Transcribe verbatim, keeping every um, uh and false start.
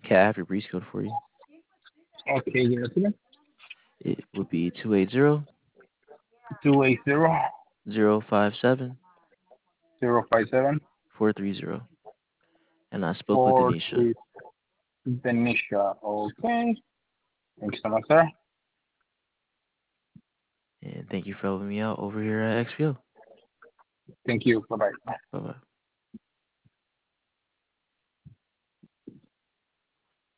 Okay, I have your breeze code for you. Okay, give it to me. It would be two eight zero Two eight zero zero five seven zero five seven four three zero. And I spoke with four Denisha. three. Denisha. Okay. Thanks so much, sir. And thank you for helping me out over here at X P O. Thank you. Bye bye. Bye bye.